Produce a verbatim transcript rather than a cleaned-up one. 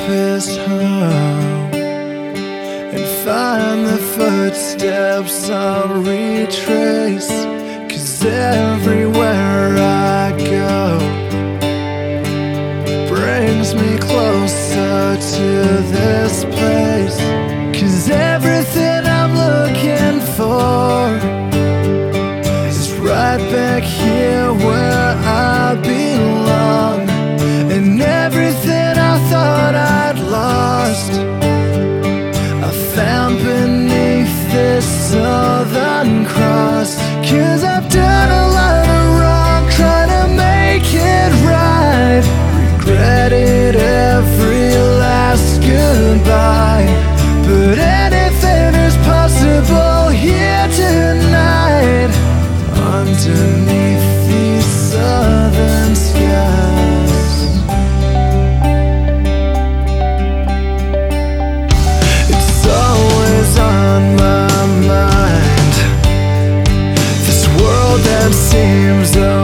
deepest home and find the footsteps I'll retrace. 'Cause everywhere I go brings me closer to this place. 'Cause everything I'm looking for is right back here where I belong. And everything I thought I'd lost, I found beneath this southern cross. 'Cause I've done a lot of wrong trying to make it right, regretted every last goodbye. But anything is possible here tonight, underneath these southern skies. It's always on my mind, this world that seems